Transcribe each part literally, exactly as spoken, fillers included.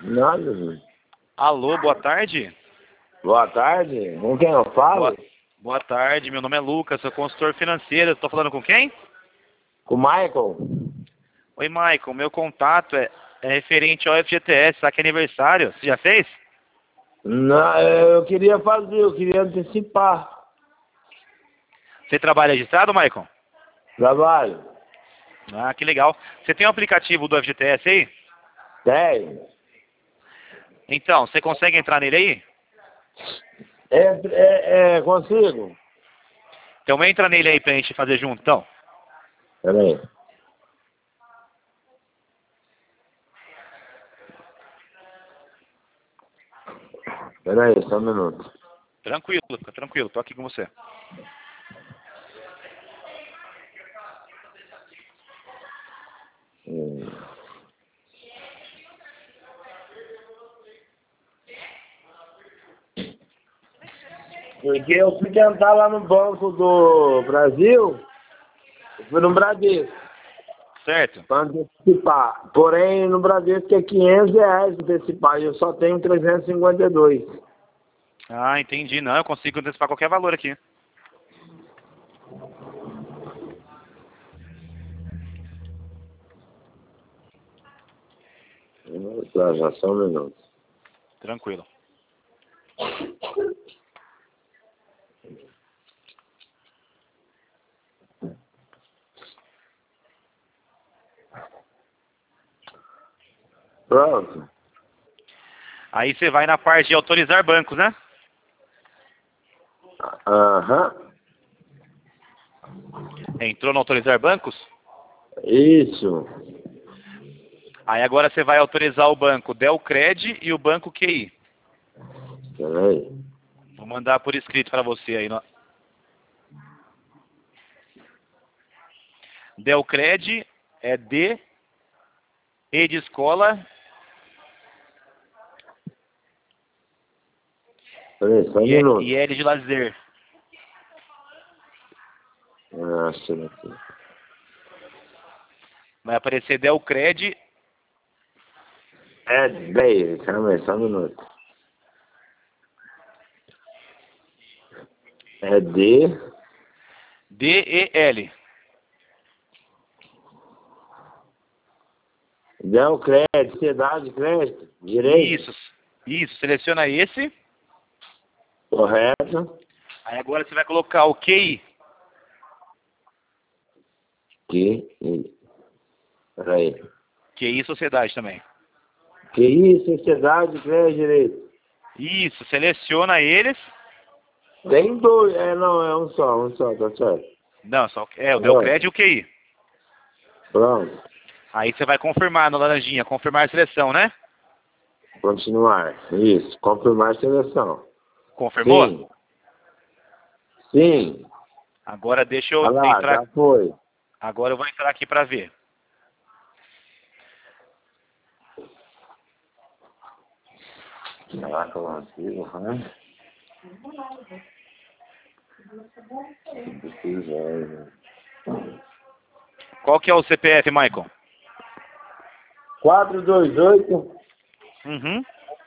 Nada, velho. Alô, boa tarde. Boa tarde. Com quem eu falo? Boa, boa tarde, meu nome é Lucas, sou consultor financeiro. Estou falando com quem? Com o Michael? Oi, Michael. Meu contato é, é referente ao F G T S, saque aniversário. Você já fez? Não, eu queria fazer, eu queria antecipar. Você trabalha registrado, Michael? Trabalho. Ah, que legal. Você tem o aplicativo do F G T S aí? Tem. Então, você consegue entrar nele aí? É, é, é, consigo? Então entra nele aí pra gente fazer junto, então. Peraí. Peraí, só um minuto. Tranquilo, fica tranquilo, tô aqui com você. Hum. Porque eu fui tentar lá no Banco do Brasil, eu fui no Bradesco, Certo? para antecipar. Porém, no Bradesco é quinhentos reais antecipar e eu só tenho trezentos e cinquenta e dois. Ah, entendi. Não, eu consigo antecipar qualquer valor aqui. Já, já só um minuto. Tranquilo. Pronto. Aí você vai na parte de autorizar bancos, né? Aham. Entrou no autorizar bancos? Isso. Aí agora você vai autorizar o banco Delcred e o banco Q I. Peraí. Vou mandar por escrito para você aí. No... Delcred é D, E de escola, Peraí, só um e, minuto. e L de lazer. Ah, achei aqui. Vai aparecer Delcred. É, bem, calma aí, só um minuto. É D. D E L. Deu crédito, cidade, crédito, direito. Isso, isso. Seleciona esse. Correto. Aí agora você vai colocar o Q I. Que. Peraí. Q I Sociedade também. Que isso, sociedade, crédito, direito. Isso, seleciona eles. Tem dois, é, não, é um só, um só, tá certo. Não, só é o Pronto. Delcred e o Q I. Pronto. Aí você vai confirmar no laranjinha, confirmar a seleção, né? Continuar. Isso, confirmar a seleção. Confirmou? Sim. Sim. Agora deixa eu Olha lá, entrar. já foi. Agora eu vou entrar aqui para ver. Caraca, antigo, né? Qual que é o C P F, Michael? quatro dois oito, Uhum.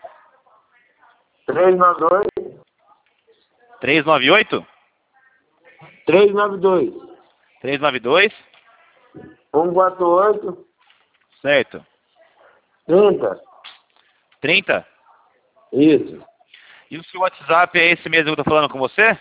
três nove dois, trezentos e noventa e oito? três nove dois, trezentos e noventa e dois? um quatro oito, Certo. trinta. trinta? Isso. E o seu WhatsApp é esse mesmo que eu tô falando com você?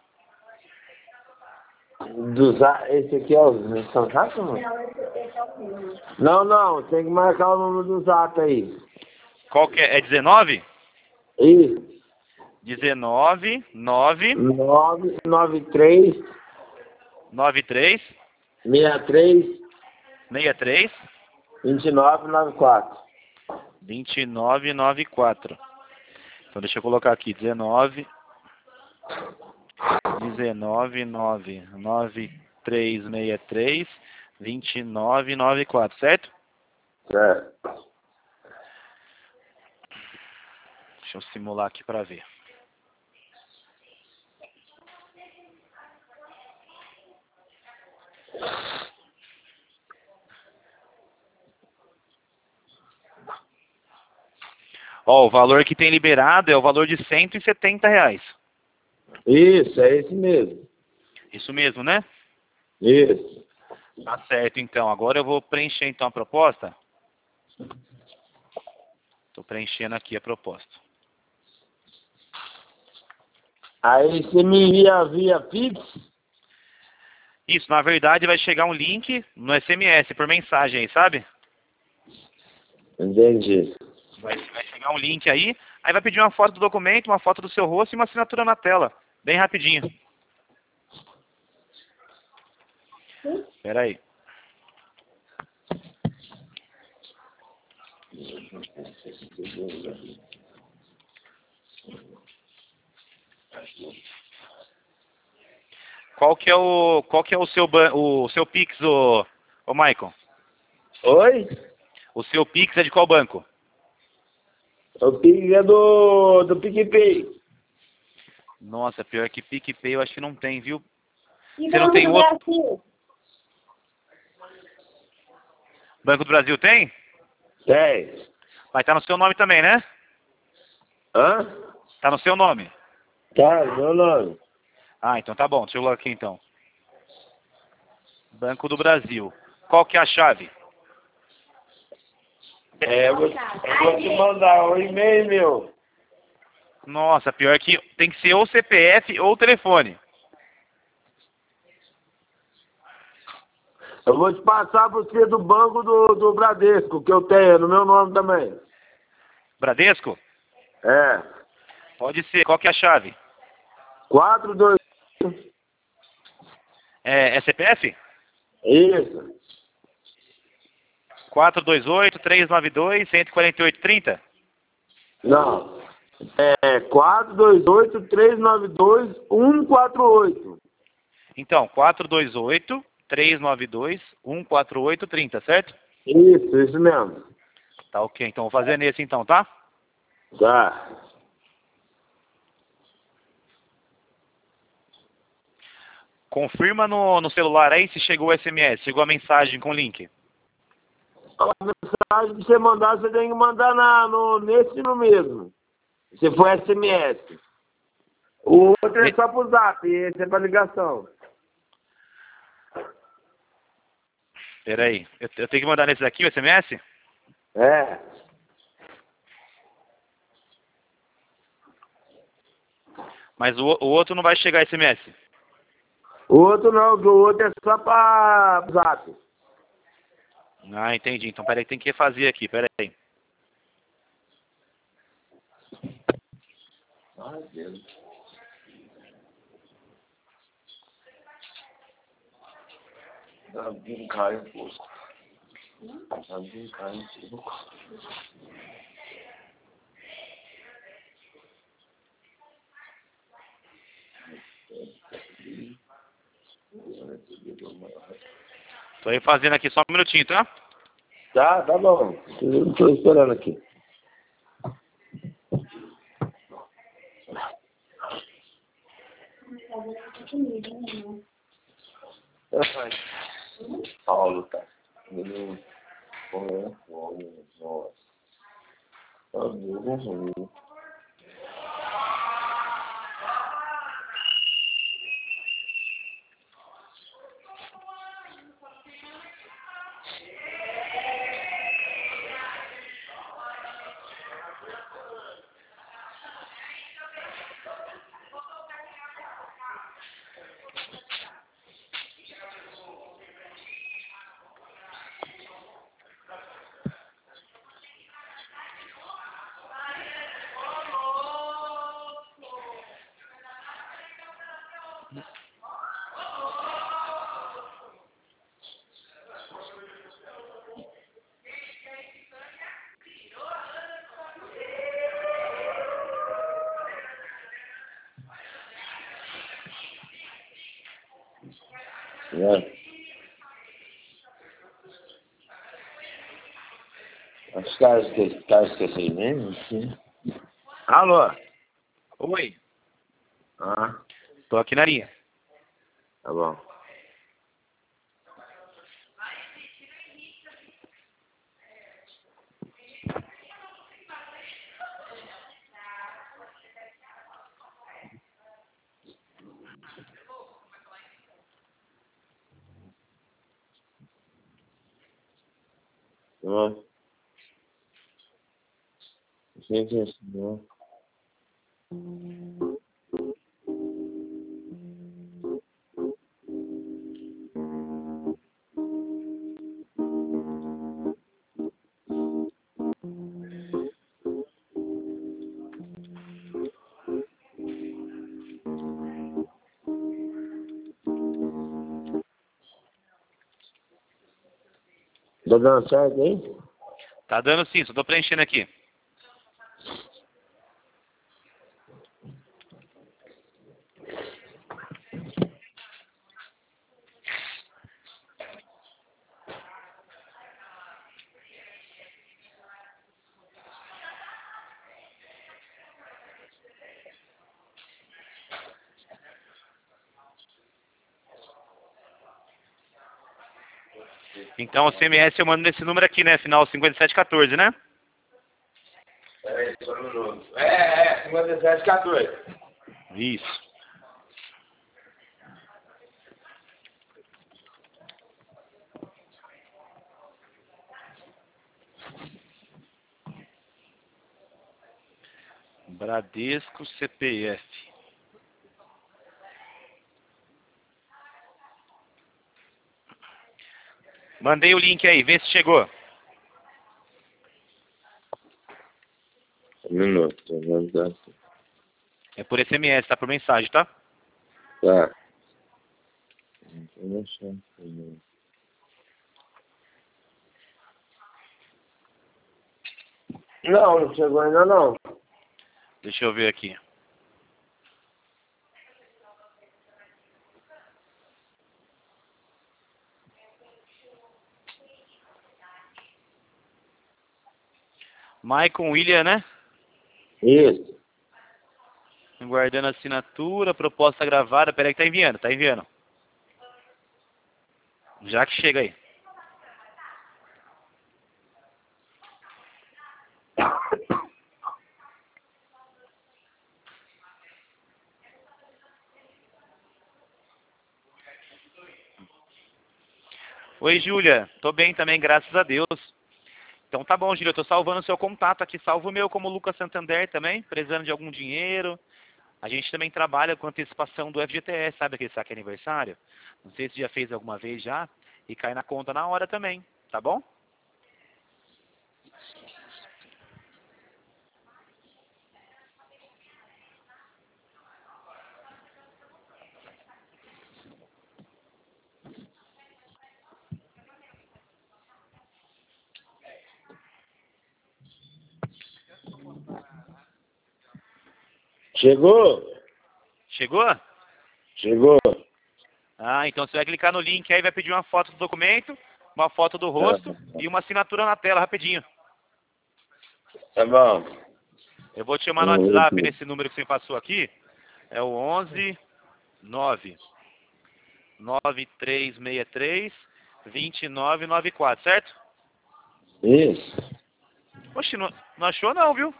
Do za- Esse aqui é o São Zap, não? Não, não, tem que marcar o número do Zap aí. Qual que é? É dezenove? Isso. dezenove, nove, nove nove três, noventa e três, seis três, sessenta e três, vinte e nove noventa e quatro. vinte e nove, noventa e quatro. Então deixa eu colocar aqui, dezenove, dezenove, nove, nove três seis três, vinte e nove, noventa e quatro, certo? Certo. Deixa eu simular aqui para ver. Ó, o valor que tem liberado é o valor de cento e setenta reais. Isso, é esse mesmo. Isso mesmo, né? Isso. Tá certo, então. Agora eu vou preencher, então, a proposta. Tô preenchendo aqui a proposta. Aí você me envia via Pix? Isso, na verdade vai chegar um link no S M S, por mensagem aí, sabe? Entendi. Vai, vai chegar um link aí, aí vai pedir uma foto do documento, uma foto do seu rosto e uma assinatura na tela. Bem rapidinho. Espera aí. Qual que é o, qual que é o seu, ban- o seu Pix, ô, ô Maicon? Oi? O seu Pix é de qual banco? O Pix é do, do PicPay. Nossa, pior que PicPay eu acho que não tem, viu? E Você não Banco tem do outro? Brasil? Banco do Brasil tem? Tem. Vai estar no seu nome também, né? Hã? Tá no seu nome. Tá, meu nome. Ah, então tá bom. Deixa eu colocar aqui então. Banco do Brasil. Qual que é a chave? É, eu vou, eu vou te mandar um e-mail meu. Nossa, pior que tem que ser ou C P F ou telefone. Eu vou te passar para você do banco do, do Bradesco, que eu tenho, no meu nome também. Bradesco? É. Pode ser. Qual que é a chave? quatro, dois. É, é C P F? Isso. quatro dois oito, três nove dois, um quatro oito, três zero? Não. É quatro, dois, oito, três, nove, dois, um, quatro, oito. Então, quatro dois oito, três nove dois, um quatro oito, três zero, certo? Isso, isso mesmo. Tá ok. Então, vou fazer nesse então, tá? Tá. Confirma no, no celular aí se chegou o S M S, chegou a mensagem com o link. A mensagem que você mandar, você tem que mandar na, no, nesse no mesmo. Se for S M S. O outro é só pro zap, esse é pra ligação. Pera aí. Eu, eu tenho que mandar nesse daqui o S M S? É. Mas o, o outro não vai chegar S M S. O outro não, que o outro é só pra zap. Ah, entendi. Então, peraí, tem que refazer aqui, peraí. Ai, Deus. Tá vindo caindo um pouco. Tá vindo caindo um pouco. Tô refazendo aqui só um minutinho, tá? Tá, tá bom. Eu tô esperando aqui. Ai, Paulo, tá. Ele comeu fome, nossa. Tá bom, ruim. É. Os caras esque- tá esquecendo mesmo? Sim. Alô? Oi. Ah, Tô aqui na linha. tá bom. Ó. Gente, ó. Tá dando certo, hein? Tá dando sim, só tô preenchendo aqui. Então o C M S eu mando nesse número aqui, né? Final cinquenta e sete quatorze, né? Peraí, só um minuto. É, é, cinquenta e sete quatorze. Isso. Bradesco C P F. Mandei o link aí, vê se chegou. Um minuto, vamos dar. É por S M S, tá por mensagem, tá? Tá. Não, não chegou ainda não. Deixa eu ver aqui. Maicon William, né? Isso. Guardando a assinatura, proposta gravada. Peraí que tá enviando, tá enviando. Já que chega aí. Oi, Júlia. Tô bem também, graças a Deus. Então tá bom, Júlia. Eu tô salvando o seu contato aqui. Salvo o meu como Lucas Santander também, precisando de algum dinheiro. A gente também trabalha com antecipação do F G T S, sabe aquele saque aniversário? Não sei se já fez alguma vez já. E cai na conta na hora também, tá bom? Chegou? Chegou? Chegou. Ah, então você vai clicar no link aí, vai pedir uma foto do documento, uma foto do rosto Tá, e uma assinatura na tela, rapidinho. tá bom. Eu vou te chamar no Vamos WhatsApp ver. nesse número que você passou aqui. É o onze nove nove três seis três dois nove nove quatro, certo? Isso. Oxe, não, não achou não, viu?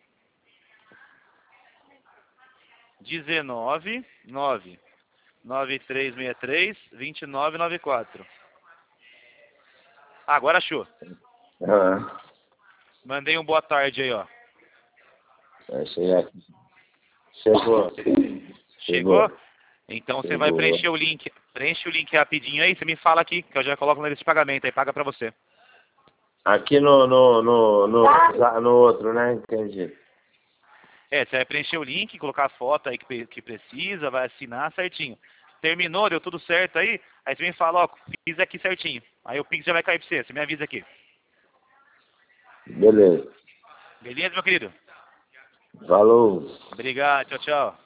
dezenove nove nove três seis três dois nove nove quatro. Ah, agora achou. Ah, Mandei um boa tarde aí, ó. vai chegar aqui. Chegou. Chegou? Então você vai Chegou. preencher o link. Preenche o link rapidinho aí, você me fala aqui, que eu já coloco na lista de pagamento aí, paga pra você. Aqui no, no, no, no, no outro, né? Entendi. É, você vai preencher o link, colocar a foto aí que, que precisa, vai assinar certinho. Terminou, deu tudo certo aí, aí você me fala, ó, fiz aqui certinho. Aí o Pix já vai cair pra você, você me avisa aqui. Beleza. Beleza, meu querido? Falou. Obrigado, tchau, tchau.